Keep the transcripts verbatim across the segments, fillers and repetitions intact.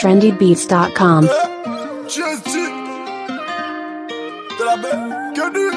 trendy beats dot com. Just de la belle que du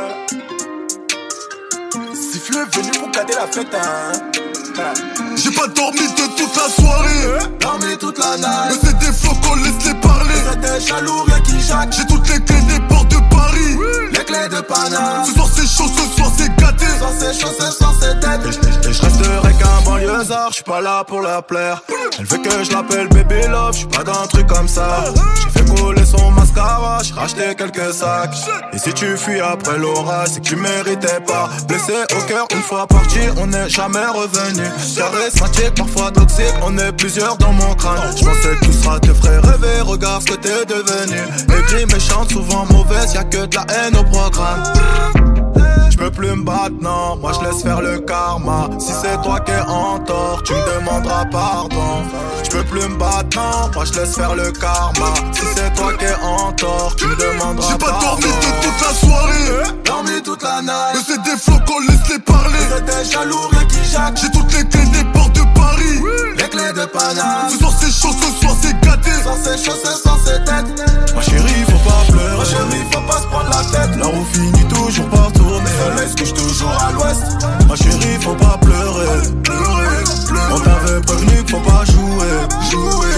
sifflet venu pour cader la fête, hein. J'ai pas dormi de toute la soirée, dormi toute la night. Mais c'est des flocons, laisse-les parler. C'est des jaloux, rien qui jacque. J'ai toutes les clés des portes de Paris, les clés de Paname. Ce soir c'est chaud, ce soir c'est gâté. Ce soir c'est chaud, ce soir c'est tête. Et je resterai qu'un banlieusard, j'suis pas là pour la plaire. Elle veut que je l'appelle baby love, j'suis pas d'un truc comme ça. J'ai fait couler son mascara, j'ai racheté quelques sacs. Et si tu fuis après l'orage, c'est que tu méritais pas. Blessé au cœur, une fois parti, on n'est jamais revenu. Carré, synthique, parfois toxique, on est plusieurs dans mon crâne. J'pensais que tout sera te ferait rêver, regarde ce que t'es devenu. Écrit, méchante, souvent mauvaise, y'a que de la haine au programme. J'peux plus me battre, non, moi j'laisse faire le karma. Si c'est toi qui es en tort, tu me demanderas pardon. J'peux plus me battre, non, moi j'laisse faire le karma. Si c'est toi qui es en tort, tu me demanderas pardon. J'ai pas dormi de toute la soirée, dormi toute la night. Mais c'est des flocons, laisse-les parler. C'est des jaloux, rien qui jacque. J'ai toutes les clés des portes de Paris, les clés de Paname. Ce soir c'est chaud, ce soir c'est gâté. Ce soir c'est chaud, ce soir c'est tête. Ma chérie, faut pas pleurer. Ma chérie, faut pas se prendre la tête. La roue finit toujours par tourner. Le soleil se couche toujours à l'ouest. Ma chérie, faut pas pleurer. Pleurer, pleurer. On t'avait prévenu qu'il faut pas jouer. Jouer.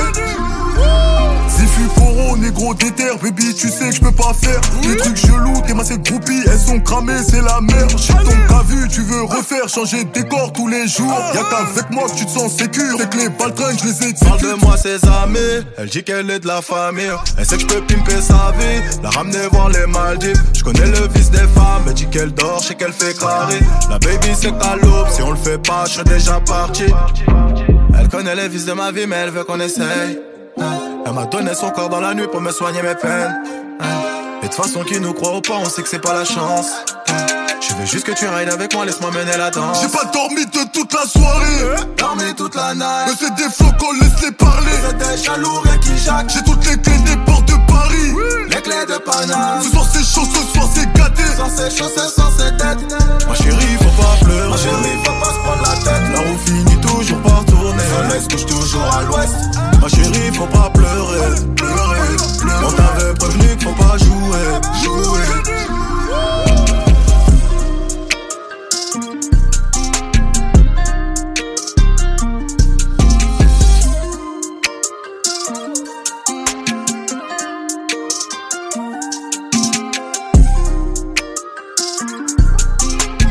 Zifu, foro, négro, déter, baby, tu sais que je peux pas faire des trucs chelous, tes massées de groupies, elles sont cramées, c'est la merde. J'suis ton cas vu, tu veux refaire, changer de décor tous les jours. Y'a qu'avec moi que tu te sens sécure, c'est que les baltringues, je les ai dit. Parle de moi, ses amis, elle dit qu'elle est de la famille. Elle sait que je peux pimper sa vie, la ramener voir les Maldives. Je connais le vice des femmes, elle dit qu'elle dort, je sais qu'elle fait carré. La baby c'est qu'à l'aube, si on le fait pas, je suis déjà parti. Elle connaît les vices de ma vie, mais elle veut qu'on essaye. Elle m'a donné son corps dans la nuit pour me soigner mes peines. Et de façon qui nous croit ou pas, on sait que c'est pas la chance. Je veux juste que tu rides avec moi, laisse-moi mener la danse. J'ai pas dormi de toute la soirée, dormi toute la night. Mais c'est des flocons, laisse-les parler. C'est des jaloux, rien qui jacque. J'ai toutes les clés des portes de Paris, les clés de Paname. Ce soir c'est chaud, ce soir c'est gâté. Ce soir c'est chaud, ce soir c'est tête. Ma chérie, faut pas pleurer. Ma chérie, faut pas se prendre la tête. La roue finit toujours par tourner. Le soleil se couche toujours à l'ouest. Ma chérie, faut pas pleurer. Pleurer, pleurer. On t'avait prévenu qu'il faut pas jouer. Jouer.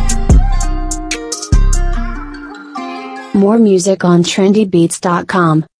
More music on trendy beats dot com.